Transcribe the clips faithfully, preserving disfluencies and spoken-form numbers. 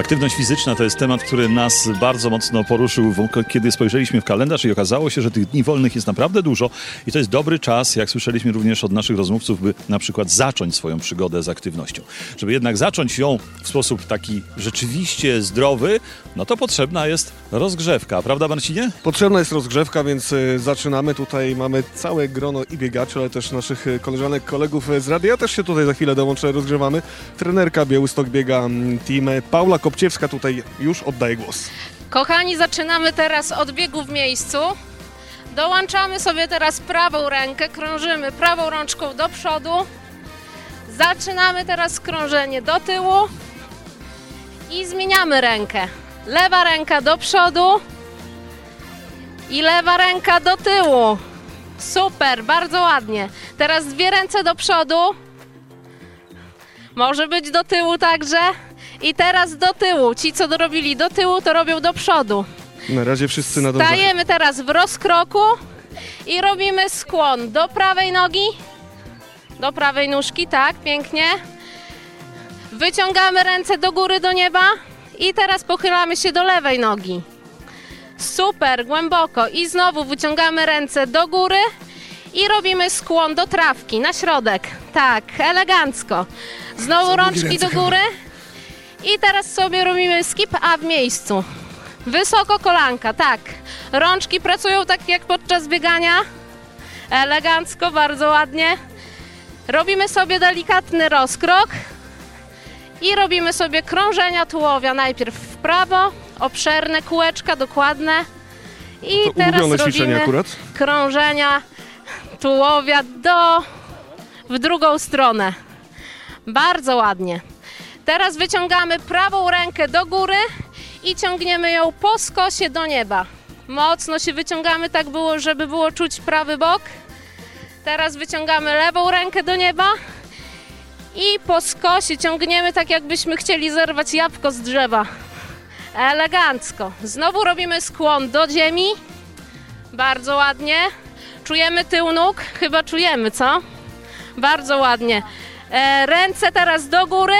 Aktywność fizyczna to jest temat, który nas bardzo mocno poruszył, kiedy spojrzeliśmy w kalendarz i okazało się, że tych dni wolnych jest naprawdę dużo i to jest dobry czas, jak słyszeliśmy również od naszych rozmówców, by na przykład zacząć swoją przygodę z aktywnością. Żeby jednak zacząć ją w sposób taki rzeczywiście zdrowy, no to potrzebna jest rozgrzewka, prawda Marcinie? Potrzebna jest rozgrzewka, więc y, zaczynamy. Tutaj mamy całe grono i biegaczy, ale też naszych y, koleżanek, kolegów z radia. Też się tutaj za chwilę dołączę, rozgrzewamy. Trenerka Białystok Biega mm, Team Paula Kopciewska tutaj już oddaje głos. Kochani, zaczynamy teraz od biegu w miejscu. Dołączamy sobie teraz prawą rękę, krążymy prawą rączką do przodu. Zaczynamy teraz krążenie do tyłu i zmieniamy rękę. Lewa ręka do przodu i lewa ręka do tyłu. Super, bardzo ładnie. Teraz dwie ręce do przodu. Może być do tyłu także. I teraz do tyłu. Ci, co dorobili do tyłu, to robią do przodu. Na razie wszyscy nadążają. Stajemy teraz w rozkroku i robimy skłon do prawej nogi, do prawej nóżki, tak, pięknie. Wyciągamy ręce do góry, do nieba i teraz pochylamy się do lewej nogi. Super, głęboko i znowu wyciągamy ręce do góry i robimy skłon do trawki, na środek. Tak, elegancko. Znowu rączki do góry i teraz sobie robimy skip A w miejscu. Wysoko kolanka, tak. Rączki pracują tak jak podczas biegania. Elegancko, bardzo ładnie. Robimy sobie delikatny rozkrok i robimy sobie krążenia tułowia. Najpierw w prawo, obszerne kółeczka, dokładne. I To teraz ulubione ćwiczenie robimy akurat. krążenia tułowia do, w drugą stronę. Bardzo ładnie. Teraz wyciągamy prawą rękę do góry i ciągniemy ją po skosie do nieba. Mocno się wyciągamy, tak było, żeby było czuć prawy bok. Teraz wyciągamy lewą rękę do nieba i po skosie ciągniemy tak, jakbyśmy chcieli zerwać jabłko z drzewa. Elegancko. Znowu robimy skłon do ziemi. Bardzo ładnie. Czujemy tył nóg? Chyba czujemy, co? Bardzo ładnie. E, ręce teraz do góry.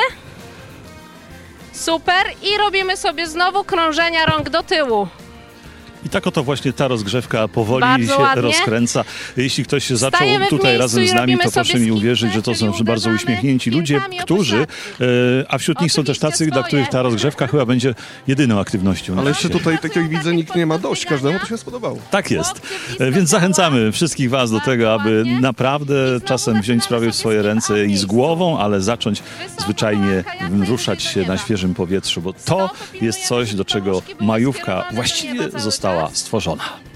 Super. I robimy sobie znowu krążenia rąk do tyłu. I tak oto właśnie ta rozgrzewka powoli Bardzo się ładnie. rozkręca. Jeśli ktoś się zaczął Stajemy w tutaj miejscu razem i z nami, robimy to proszę sobie mi skipy, uwierzyć, że to są czyli bardzo uderzamy uśmiechnięci ludzie, piętami o którzy, pośladki. e, a wśród nich są też Oczywiście tacy, dla swoje. których ta rozgrzewka chyba będzie jedyną aktywnością. Ale na jeszcze świecie. tutaj, tak jak widzę, nikt nie ma dość. Każdemu to się spodobało. Tak jest. Łokcie blisko E, Więc ciała. zachęcamy wszystkich was do Bardzo tego, aby ładnie. naprawdę I znowu czasem wziąć zaczynamy sprawy w sobie swoje skip ręce A w i z miejscu. głową, ale zacząć Wysoko zwyczajnie kolanka, jak ruszać najbliżej się do na nieba. świeżym powietrzu, bo to jest coś, do czego majówka właściwie została stworzona.